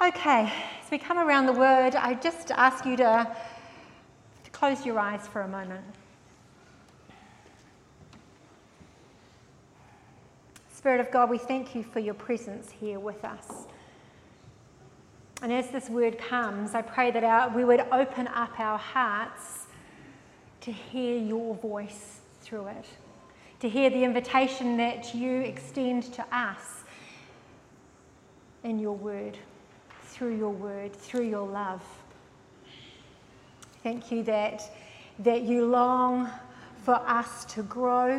Okay, as we come around the word, I just ask you to close your eyes for a moment. Spirit of God, we thank you for your presence here with us. And as this word comes, I pray that we would open up our hearts to hear your voice through it, to hear the invitation that you extend to us in your word, through your love. Thank you that you long for us to grow,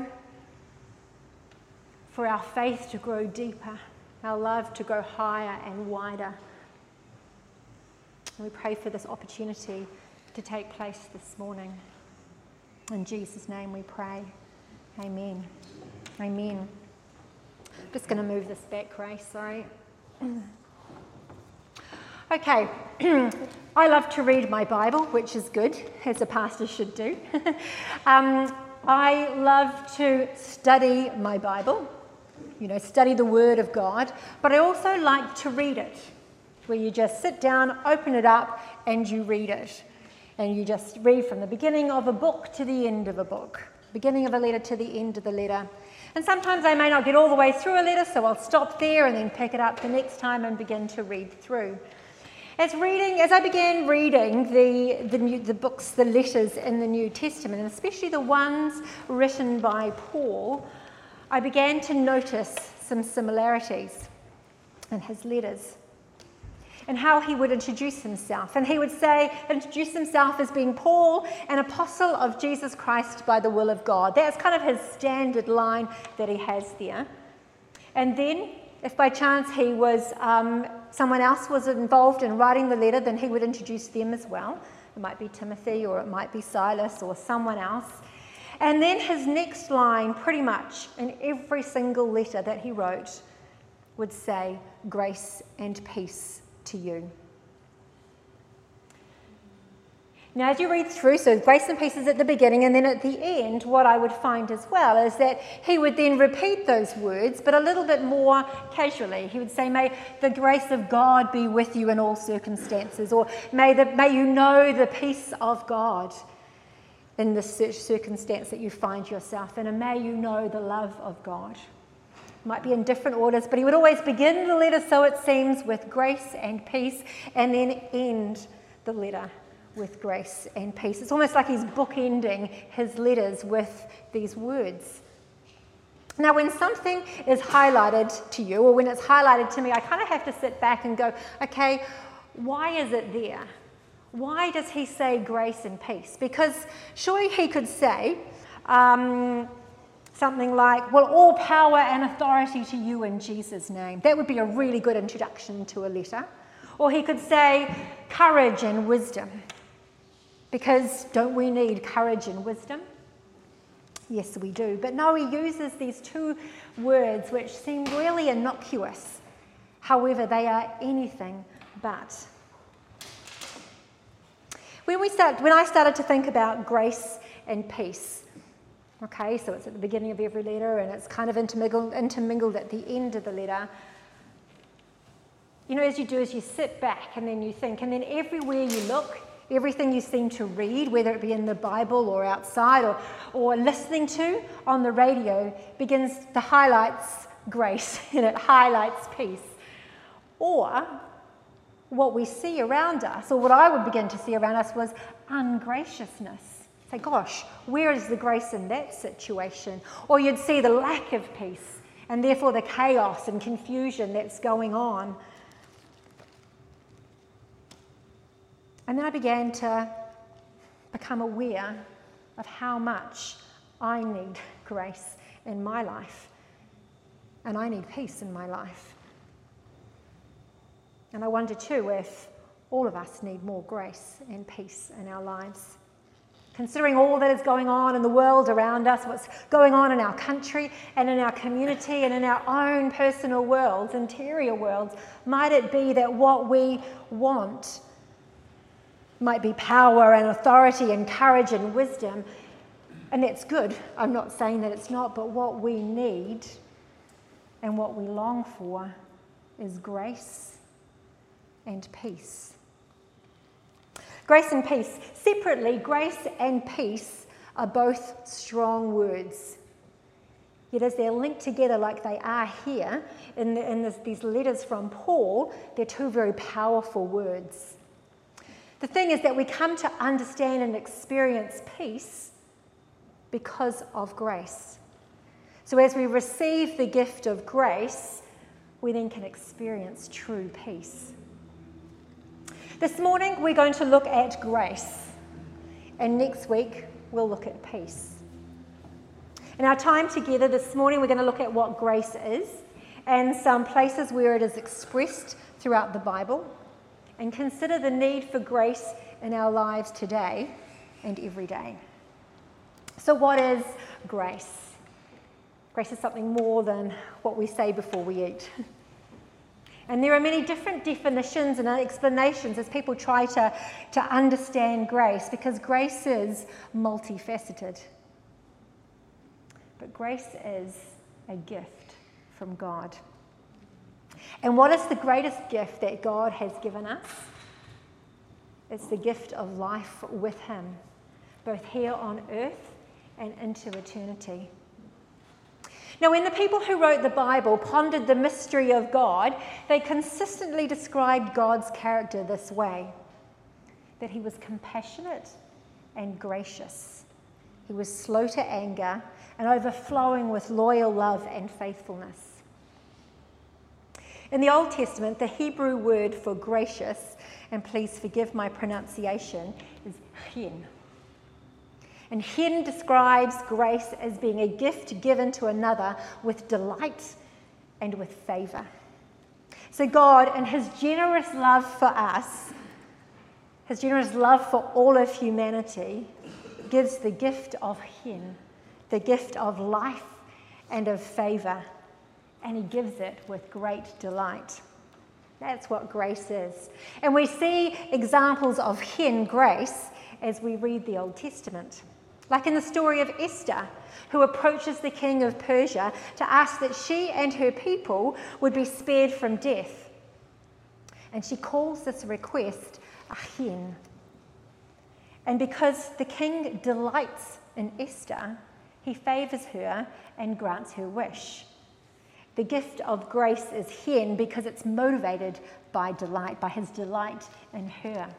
for our faith to grow deeper, our love to go higher and wider. And we pray for this opportunity to take place this morning. In Jesus' name we pray. Amen. Amen. I'm just going to move this back, Grace, sorry. Okay, I love to read my Bible, which is good, as a pastor should do. I love to study my Bible, study the Word of God, but I also like to read it, where you just sit down, open it up, and you read it. And you just read from the beginning of a book to the end of a book, beginning of a letter to the end of the letter. And sometimes I may not get all the way through a letter, so I'll stop there and then pick it up the next time and begin to read through. As I began reading the books, the letters in the New Testament, and especially the ones written by Paul, I began to notice some similarities in his letters and how he would introduce himself. And he would introduce himself as being Paul, an apostle of Jesus Christ by the will of God. That's kind of his standard line that he has there. And then, if by chance someone else was involved in writing the letter, then he would introduce them as well. It might be Timothy, or it might be Silas, or someone else. And then his next line, pretty much in every single letter that he wrote, would say, "Grace and peace to you." Now, as you read through, so grace and peace is at the beginning, and then at the end, what I would find as well is that he would then repeat those words, but a little bit more casually. He would say, "May the grace of God be with you in all circumstances," or may you know the peace of God in the circumstance that you find yourself in, and may you know the love of God. Might be in different orders, but he would always begin the letter, so it seems, with grace and peace, and then end the letter with grace and peace. It's almost like he's bookending his letters with these words. Now, when something is highlighted to you, or when it's highlighted to me, I kind of have to sit back and go, okay, why is it there? Why does he say grace and peace? Because surely he could say something like, well, all power and authority to you in Jesus' name. That would be a really good introduction to a letter. Or he could say courage and wisdom. Because don't we need courage and wisdom? Yes, we do. But no, he uses these two words which seem really innocuous. However, they are anything but. When I started to think about grace and peace, okay, so it's at the beginning of every letter and it's kind of intermingled at the end of the letter. As you do is you sit back and then you think, and then everywhere you look, everything you seem to read, whether it be in the Bible or outside or listening to on the radio, highlights grace and it highlights peace. Or what we see around us, or what I would begin to see around us, was ungraciousness. Say, gosh, where is the grace in that situation? Or you'd see the lack of peace and therefore the chaos and confusion that's going on. And then I began to become aware of how much I need grace in my life. And I need peace in my life. And I wonder too if all of us need more grace and peace in our lives. Considering all that is going on in the world around us, what's going on in our country and in our community and in our own personal worlds, interior worlds, might it be that what we want might be power and authority and courage and wisdom, and that's good. I'm not saying that it's not, but what we need and what we long for is grace and peace. Grace and peace. Separately, grace and peace are both strong words. Yet as they're linked together like they are here in these letters from Paul, they're two very powerful words. The thing is that we come to understand and experience peace because of grace. So as we receive the gift of grace, we then can experience true peace. This morning we're going to look at grace, and next week we'll look at peace. In our time together this morning, we're going to look at what grace is and some places where it is expressed throughout the Bible, and consider the need for grace in our lives today and every day. So what is grace? Grace is something more than what we say before we eat. And there are many different definitions and explanations as people try to understand grace, because grace is multifaceted. But grace is a gift from God. And what is the greatest gift that God has given us? It's the gift of life with Him, both here on earth and into eternity. Now, when the people who wrote the Bible pondered the mystery of God, they consistently described God's character this way: that He was compassionate and gracious. He was slow to anger and overflowing with loyal love and faithfulness. In the Old Testament, the Hebrew word for gracious, and please forgive my pronunciation, is chen. And chen describes grace as being a gift given to another with delight and with favour. So God, in His generous love for us, His generous love for all of humanity, gives the gift of chen, the gift of life and of favour, and He gives it with great delight. That's what grace is. And we see examples of chen, grace, as we read the Old Testament. Like in the story of Esther, who approaches the king of Persia to ask that she and her people would be spared from death. And she calls this request a chen. And because the king delights in Esther, he favours her and grants her wish. The gift of grace is chen because it's motivated by delight, by His delight in her.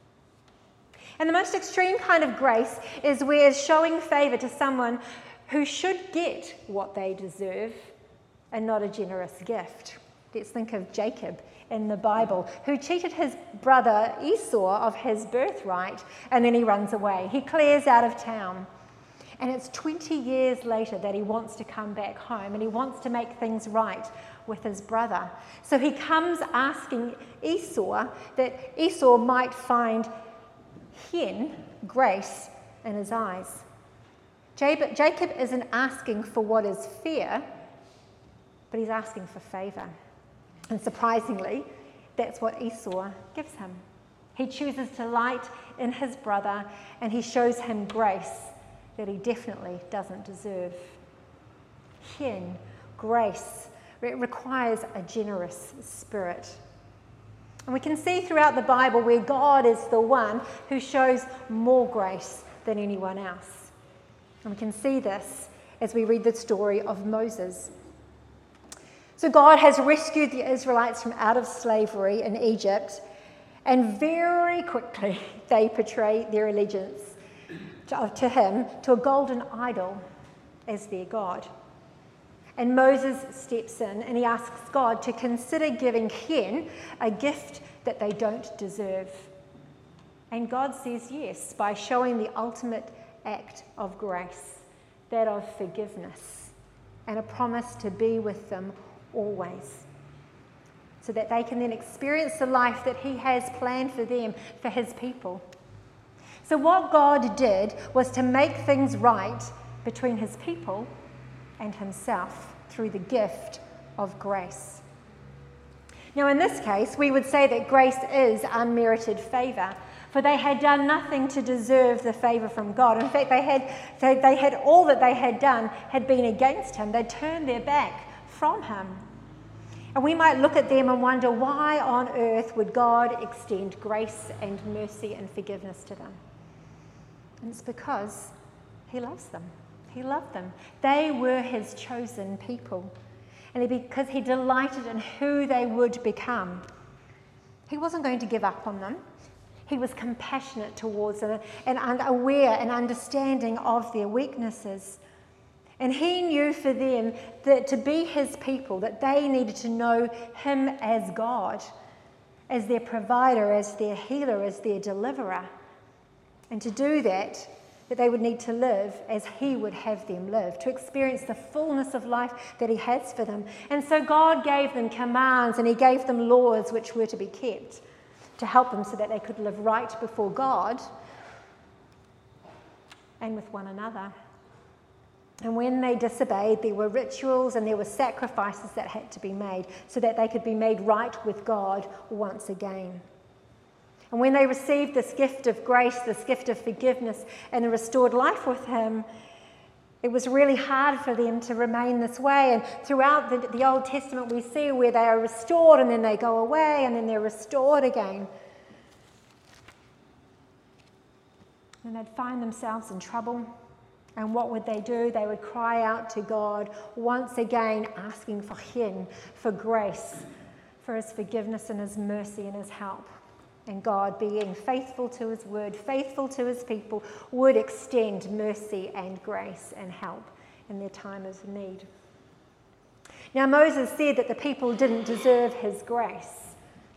And the most extreme kind of grace is where showing favour to someone who should get what they deserve and not a generous gift. Let's think of Jacob in the Bible, who cheated his brother Esau of his birthright, and then he runs away. He clears out of town. And it's 20 years later that he wants to come back home, and he wants to make things right with his brother. So he comes asking Esau that Esau might find chen, grace, in his eyes. Jacob isn't asking for what is fair, but he's asking for favour. And surprisingly, that's what Esau gives him. He chooses to delight in his brother, and he shows him grace that he definitely doesn't deserve. Chen, grace, it requires a generous spirit. And we can see throughout the Bible where God is the one who shows more grace than anyone else. And we can see this as we read the story of Moses. So God has rescued the Israelites from out of slavery in Egypt, and very quickly they betray their allegiance to Him, to a golden idol as their God. And Moses steps in and he asks God to consider giving chen, a gift that they don't deserve. And God says yes, by showing the ultimate act of grace, that of forgiveness, and a promise to be with them always, so that they can then experience the life that He has planned for them, for His people. So what God did was to make things right between His people and Himself through the gift of grace. Now in this case, we would say that grace is unmerited favour, for they had done nothing to deserve the favour from God. In fact, they had all that they had done had been against Him. They'd turned their back from Him. And we might look at them and wonder, why on earth would God extend grace and mercy and forgiveness to them? And it's because he loves them. He loved them. They were his chosen people. And because he delighted in who they would become. He wasn't going to give up on them. He was compassionate towards them and aware and understanding of their weaknesses. And he knew for them that to be his people, that they needed to know him as God, as their provider, as their healer, as their deliverer. And to do that they would need to live as he would have them live, to experience the fullness of life that he has for them. And so God gave them commands and he gave them laws which were to be kept to help them so that they could live right before God and with one another. And when they disobeyed, there were rituals and there were sacrifices that had to be made so that they could be made right with God once again. And when they received this gift of grace, this gift of forgiveness and the restored life with him, it was really hard for them to remain this way. And throughout the Old Testament, we see where they are restored and then they go away and then they're restored again. And they'd find themselves in trouble. And what would they do? They would cry out to God once again, asking for him, for grace, for his forgiveness and his mercy and his help. And God, being faithful to his word, faithful to his people, would extend mercy and grace and help in their time of need. Now, Moses said that the people didn't deserve his grace.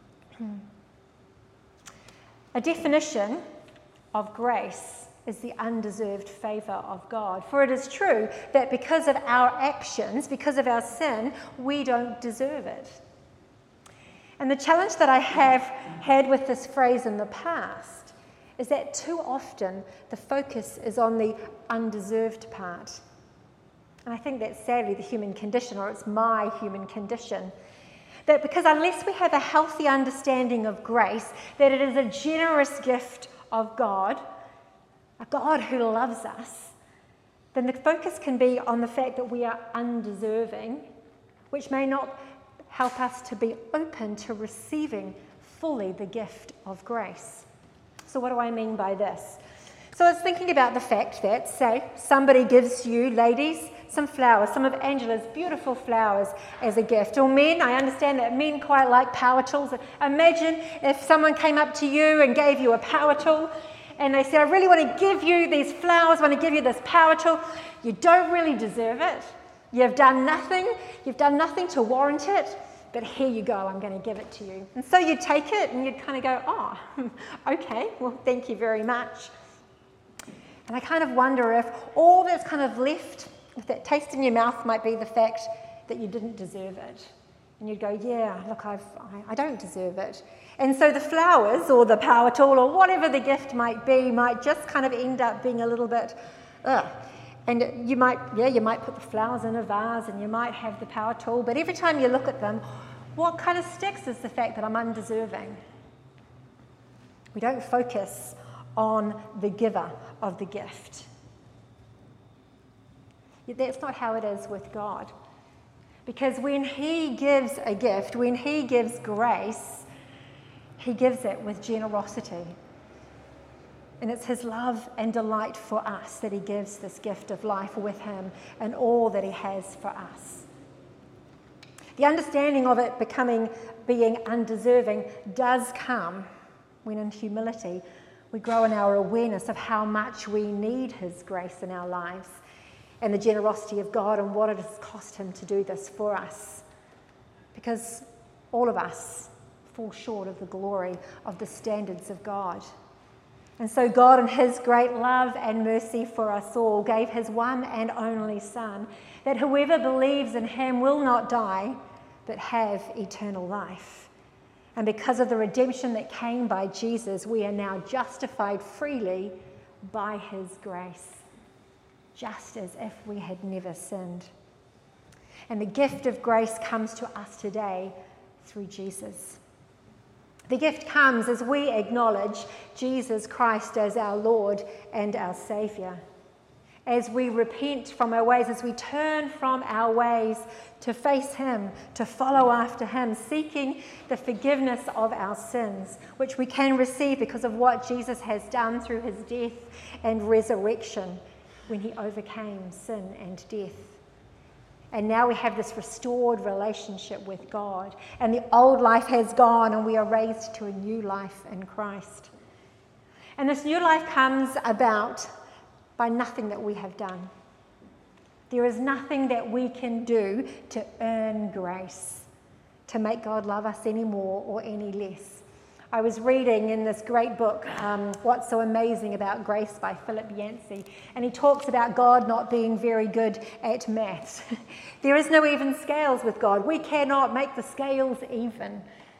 A definition of grace is the undeserved favour of God. For it is true that because of our actions, because of our sin, we don't deserve it. And the challenge that I have had with this phrase in the past is that too often the focus is on the undeserved part. And I think that's sadly the human condition, or it's my human condition. That because unless we have a healthy understanding of grace, that it is a generous gift of God, a God who loves us, then the focus can be on the fact that we are undeserving, which may not help us to be open to receiving fully the gift of grace. So what do I mean by this? So I was thinking about the fact that, say, somebody gives you, ladies, some flowers, some of Angela's beautiful flowers as a gift. Or men, I understand that men quite like power tools. Imagine if someone came up to you and gave you a power tool and they said, I really want to give you these flowers, I want to give you this power tool. You don't really deserve it. You've done nothing to warrant it, but here you go, I'm going to give it to you. And so you take it and you kind of go, oh, okay, well, thank you very much. And I kind of wonder if all that's kind of left with that taste in your mouth might be the fact that you didn't deserve it. And you'd go, yeah, look, I don't deserve it. And so the flowers or the power tool or whatever the gift might be might just kind of end up being a little bit, ugh. And you might put the flowers in a vase and you might have the power tool, but every time you look at them, what kind of sticks is the fact that I'm undeserving. We don't focus on the giver of the gift. Yet that's not how it is with God. Because when he gives a gift, when he gives grace, he gives it with generosity. And it's his love and delight for us that he gives this gift of life with him and all that he has for us. The understanding of it being undeserving does come when in humility we grow in our awareness of how much we need his grace in our lives and the generosity of God and what it has cost him to do this for us. Because all of us fall short of the glory of the standards of God. And so God, in his great love and mercy for us all, gave his one and only Son, that whoever believes in him will not die, but have eternal life. And because of the redemption that came by Jesus, we are now justified freely by his grace, just as if we had never sinned. And the gift of grace comes to us today through Jesus. The gift comes as we acknowledge Jesus Christ as our Lord and our Saviour. as we repent from our ways, as we turn from our ways to face him, to follow after him, seeking the forgiveness of our sins, which we can receive because of what Jesus has done through his death and resurrection when he overcame sin and death. And now we have this restored relationship with God, and the old life has gone and we are raised to a new life in Christ. And this new life comes about by nothing that we have done. There is nothing that we can do to earn grace, to make God love us any more or any less. I was reading in this great book, What's So Amazing About Grace by Philip Yancey, and he talks about God not being very good at maths. There is no even scales with God. We cannot make the scales even.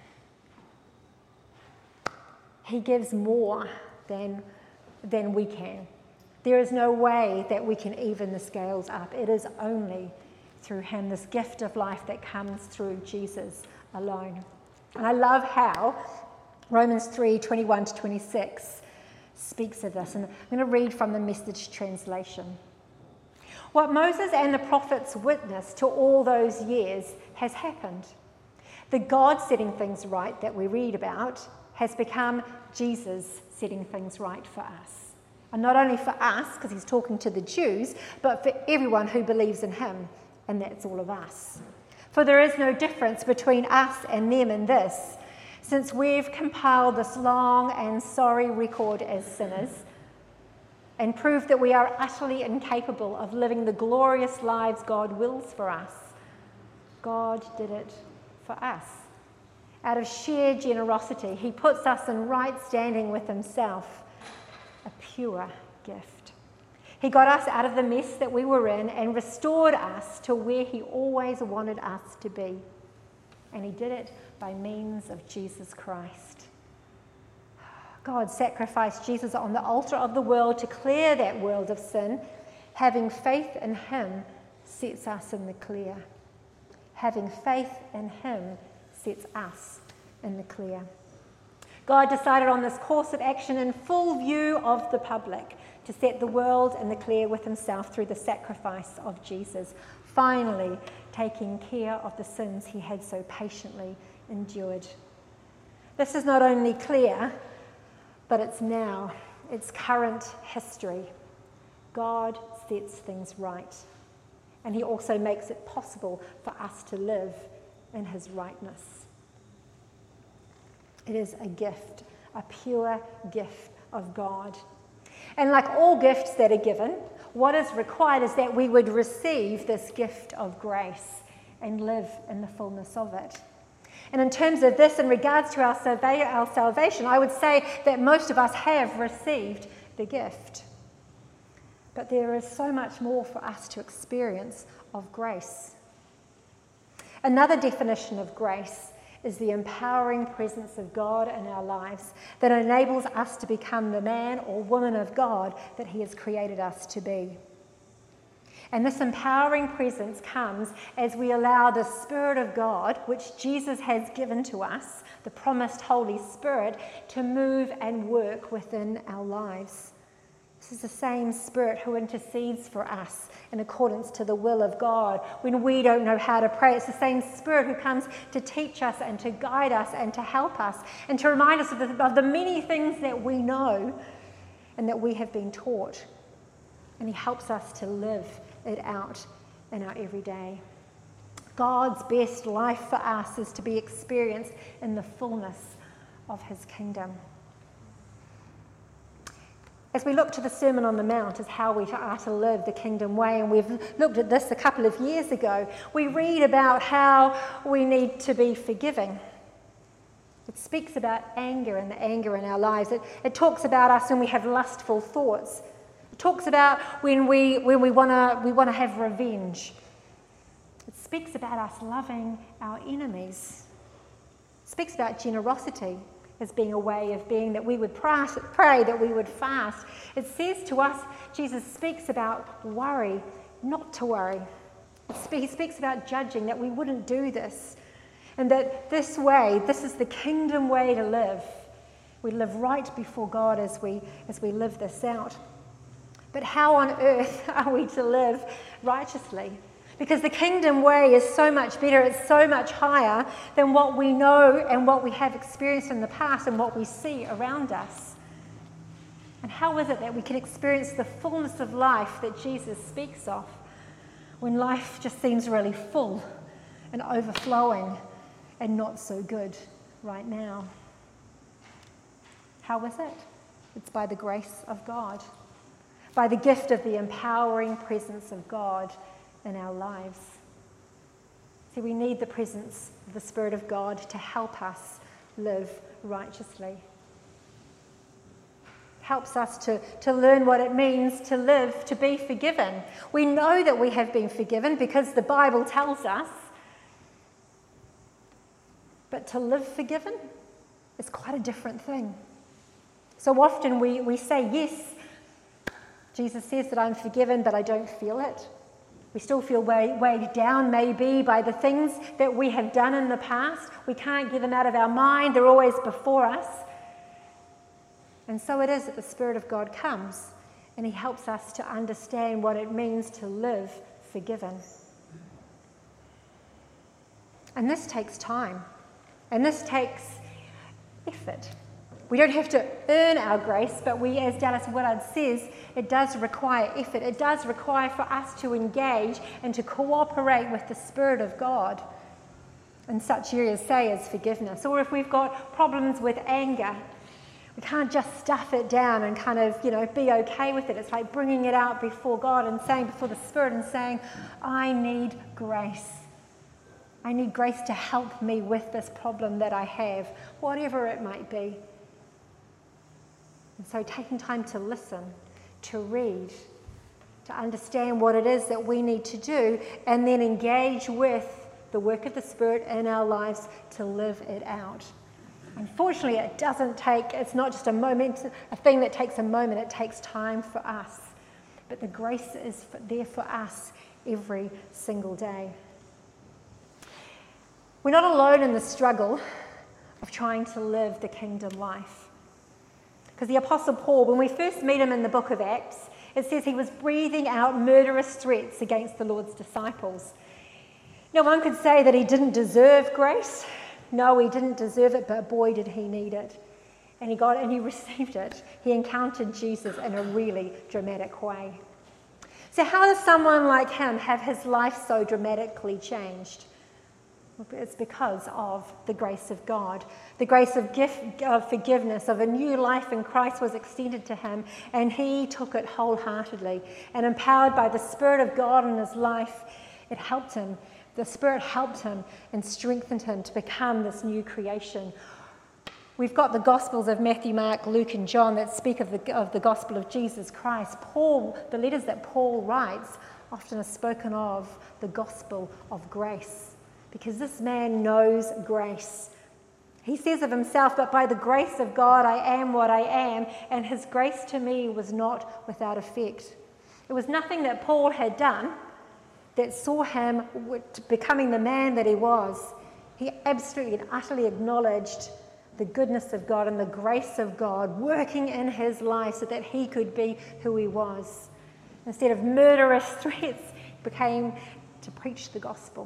He gives more than we can. There is no way that we can even the scales up. It is only through him, this gift of life that comes through Jesus alone. And I love how Romans 3:21-26 speaks of this. And I'm going to read from the Message translation. What Moses and the prophets witnessed to all those years has happened. The God setting things right that we read about has become Jesus setting things right for us. And not only for us, because he's talking to the Jews, but for everyone who believes in him, and that's all of us. For there is no difference between us and them in this, since we've compiled this long and sorry record as sinners, and proved that we are utterly incapable of living the glorious lives God wills for us. God did it for us. Out of sheer generosity, he puts us in right standing with himself. A pure gift. He got us out of the mess that we were in and restored us to where he always wanted us to be. And he did it by means of Jesus Christ. God sacrificed Jesus on the altar of the world to clear that world of sin. Having faith in him sets us in the clear. Having faith in him sets us in the clear. God decided on this course of action in full view of the public to set the world in the clear with himself through the sacrifice of Jesus, finally taking care of the sins he had so patiently endured. This is not only clear, but it's now, it's current history. God sets things right, and he also makes it possible for us to live in his rightness. It is a gift, a pure gift of God. And like all gifts that are given, what is required is that we would receive this gift of grace and live in the fullness of it. And in terms of this, in regards to our salvation, I would say that most of us have received the gift. But there is so much more for us to experience of grace. Another definition of grace is the empowering presence of God in our lives that enables us to become the man or woman of God that he has created us to be. And this empowering presence comes as we allow the Spirit of God, which Jesus has given to us, the promised Holy Spirit, to move and work within our lives. This is the same Spirit who intercedes for us in accordance to the will of God when we don't know how to pray. It's the same Spirit who comes to teach us and to guide us and to help us and to remind us of the many things that we know and that we have been taught. And he helps us to live it out in our everyday. God's best life for us is to be experienced in the fullness of his kingdom. As we look to the Sermon on the Mount as how we are to live the kingdom way, and we've looked at this a couple of years ago, we read about how we need to be forgiving. It speaks about anger and the anger in our lives. It talks about us when we have lustful thoughts. It talks about when we want to have revenge. It speaks about us loving our enemies. It speaks about generosity as being a way of being, that we would pray, that we would fast. It says to us, Jesus speaks about worry, not to worry. He speaks about judging, that we wouldn't do this. And that this way, this is the kingdom way to live. We live right before God as we live this out. But how on earth are we to live righteously? Because the kingdom way is so much better, it's so much higher than what we know and what we have experienced in the past and what we see around us. And how is it that we can experience the fullness of life that Jesus speaks of when life just seems really full and overflowing and not so good right now? How is it? It's by the grace of God, by the gift of the empowering presence of God in our lives. See, we need the presence of the Spirit of God to help us live righteously. Helps us to learn what it means to live, to be forgiven. We know that we have been forgiven because the Bible tells us. But to live forgiven is quite a different thing. So often we say, yes, Jesus says that I'm forgiven, but I don't feel it. We still feel weighed down maybe by the things that we have done in the past. We can't get them out of our mind. They're always before us. And so it is that the Spirit of God comes and he helps us to understand what it means to live forgiven. And this takes time. And this takes effort. We don't have to earn our grace, but we, as Dallas Willard says, it does require effort. It does require for us to engage and to cooperate with the Spirit of God in such areas, say, as forgiveness. Or if we've got problems with anger, we can't just stuff it down and kind of, be okay with it. It's like bringing it out before God and saying, before the Spirit, and saying, I need grace. I need grace to help me with this problem that I have, whatever it might be. And so taking time to listen, to read, to understand what it is that we need to do, and then engage with the work of the Spirit in our lives to live it out. Unfortunately, it's not just a thing that takes a moment, it takes time for us. But the grace is there for us every single day. We're not alone in the struggle of trying to live the kingdom life. Because the Apostle Paul, when we first meet him in the book of Acts, it says he was breathing out murderous threats against the Lord's disciples. Now, one could say that he didn't deserve grace. No, he didn't deserve it, but boy, did he need it. And he received it. He encountered Jesus in a really dramatic way. So how does someone like him have his life so dramatically changed? It's because of the grace of God. The grace of forgiveness, of a new life in Christ was extended to him, and he took it wholeheartedly. And empowered by the Spirit of God in his life, it helped him. The Spirit helped him and strengthened him to become this new creation. We've got the Gospels of Matthew, Mark, Luke, and John that speak of the gospel of Jesus Christ. The letters that Paul writes often are spoken of the gospel of grace, because this man knows grace. He says of himself, but by the grace of God I am what I am, and his grace to me was not without effect. It was nothing that Paul had done that saw him becoming the man that he was. He absolutely and utterly acknowledged the goodness of God and the grace of God working in his life so that he could be who he was. Instead of murderous threats, he became to preach the gospel.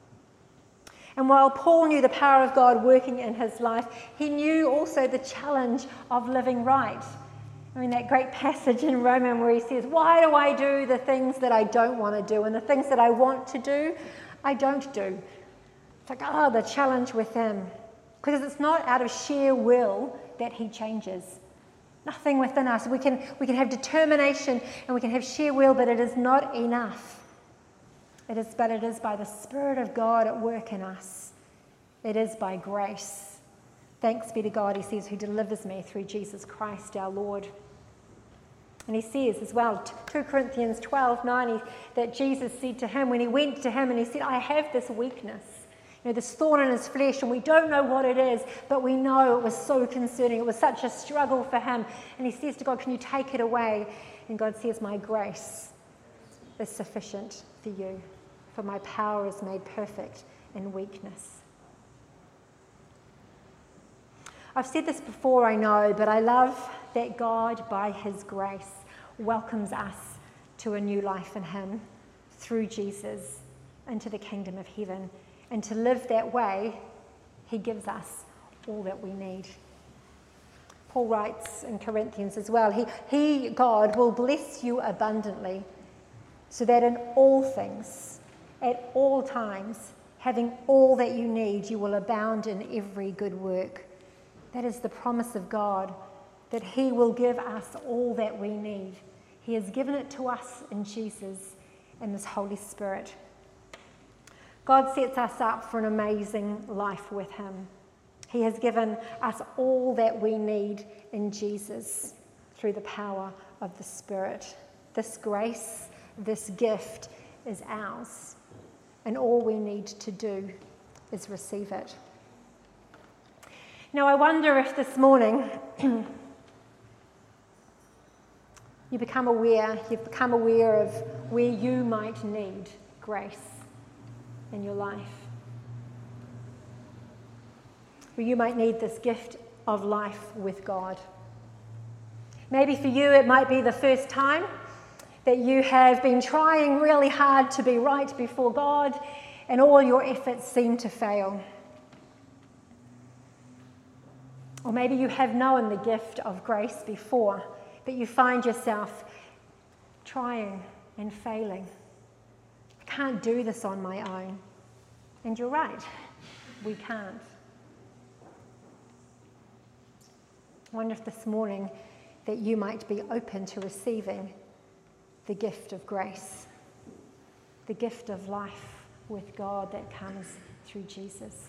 And while Paul knew the power of God working in his life, he knew also the challenge of living right. I mean, that great passage in Romans where he says, why do I do the things that I don't want to do? And the things that I want to do, I don't do. It's like, the challenge with him. Because it's not out of sheer will that he changes. Nothing within us. We can have determination and we can have sheer will, but it is not enough. It is by the Spirit of God at work in us. It is by grace. Thanks be to God, he says, who delivers me through Jesus Christ our Lord. And he says as well, 2 Corinthians 12:9, that Jesus said to him when he went to him and he said, I have this weakness, this thorn in his flesh, and we don't know what it is, but we know it was so concerning. It was such a struggle for him. And he says to God, can you take it away? And God says, my grace is sufficient for you, for my power is made perfect in weakness. I've said this before, I know, but I love that God, by his grace, welcomes us to a new life in him through Jesus into the kingdom of heaven. And to live that way, he gives us all that we need. Paul writes in Corinthians as well, he, God, will bless you abundantly, so that in all things, at all times, having all that you need, you will abound in every good work. That is the promise of God, that he will give us all that we need. He has given it to us in Jesus and his Holy Spirit. God sets us up for an amazing life with him. He has given us all that we need in Jesus through the power of the Spirit. This grace, this gift is ours, and all we need to do is receive it. Now, I wonder if this morning you've become aware of where you might need grace in your life. Where you might need this gift of life with God. Maybe for you it might be the first time that you have been trying really hard to be right before God and all your efforts seem to fail. Or maybe you have known the gift of grace before, but you find yourself trying and failing. I can't do this on my own. And you're right, we can't. I wonder if this morning that you might be open to receiving the gift of grace, the gift of life with God that comes through Jesus.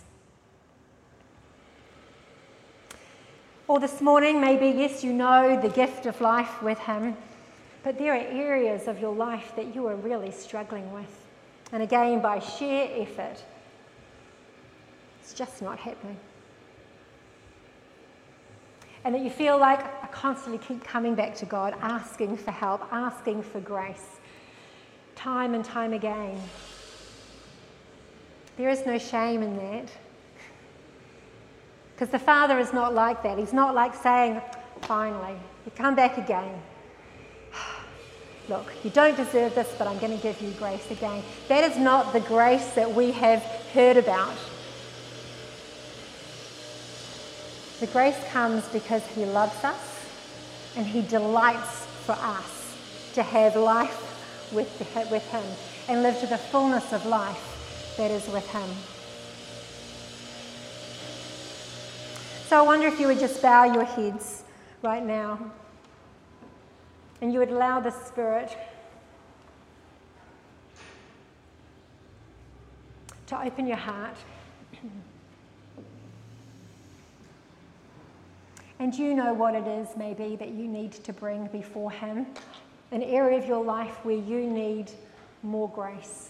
Or this morning, maybe, yes, you know the gift of life with him, but there are areas of your life that you are really struggling with. And again, by sheer effort, it's just not happening. And that you feel like I constantly keep coming back to God, asking for help, asking for grace, time and time again. There is no shame in that. Because the Father is not like that. He's not like saying, finally, you come back again. Look, you don't deserve this, but I'm going to give you grace again. That is not the grace that we have heard about. The grace comes because he loves us and he delights for us to have life with him and live to the fullness of life that is with him. So I wonder if you would just bow your heads right now and you would allow the Spirit to open your heart. And you know what it is maybe that you need to bring before him, an area of your life where you need more grace.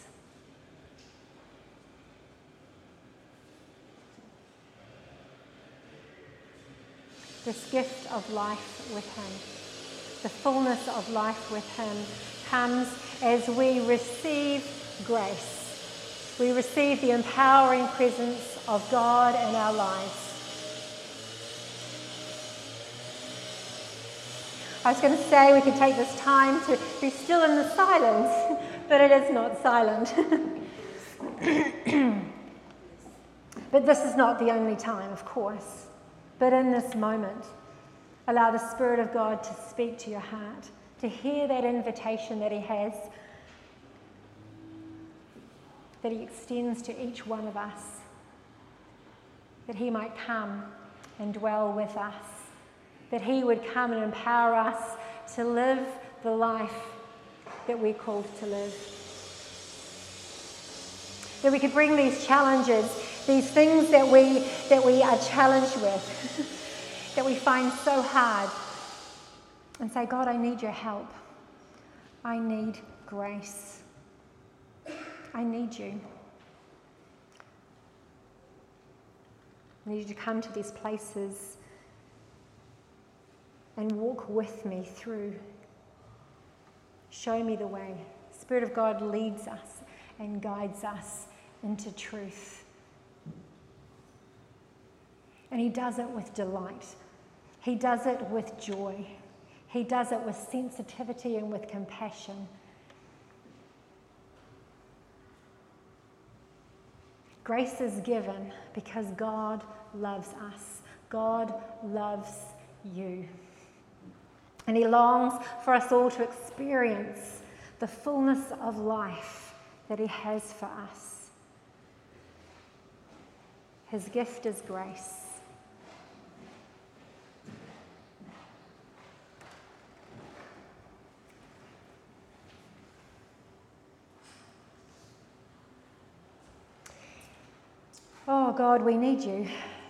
This gift of life with him, the fullness of life with him comes as we receive grace. We receive the empowering presence of God in our lives. I was going to say we could take this time to be still in the silence, but it is not silent. But this is not the only time, of course. But in this moment, allow the Spirit of God to speak to your heart, to hear that invitation that he has, that he extends to each one of us, that he might come and dwell with us, that he would come and empower us to live the life that we're called to live. That we could bring these challenges, these things that we are challenged with, that we find so hard, and say, God, I need your help. I need grace. I need you. I need you to come to these places and walk with me through. Show me the way. Spirit of God leads us and guides us into truth. And he does it with delight. He does it with joy. He does it with sensitivity and with compassion. Grace is given because God loves us. God loves you. And he longs for us all to experience the fullness of life that he has for us. His gift is grace. Oh God, we need you.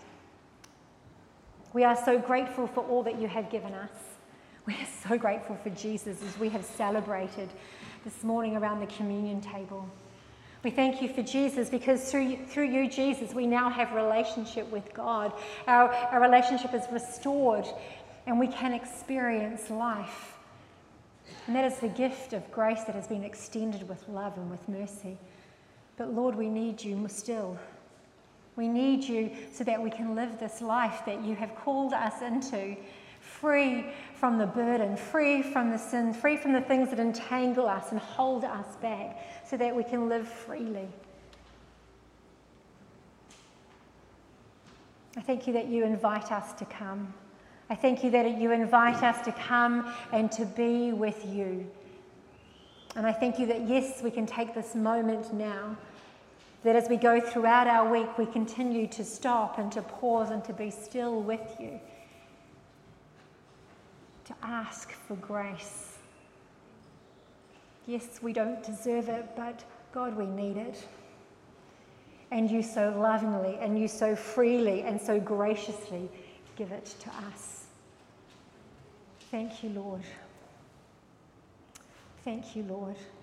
We are so grateful for all that you have given us. We are so grateful for Jesus as we have celebrated this morning around the communion table. We thank you for Jesus because through you, Jesus, we now have relationship with God. Our relationship is restored and we can experience life. And that is the gift of grace that has been extended with love and with mercy. But Lord, we need you still. We need you so that we can live this life that you have called us into, free from the burden, free from the sin, free from the things that entangle us and hold us back, so that we can live freely. I thank you that you invite us to come. I thank you that you invite us to come and to be with you. And I thank you that, yes, we can take this moment now, that as we go throughout our week, we continue to stop and to pause and to be still with you, to ask for grace. Yes, we don't deserve it, but God, we need it. And you so lovingly and you so freely and so graciously give it to us. Thank you, Lord. Thank you, Lord.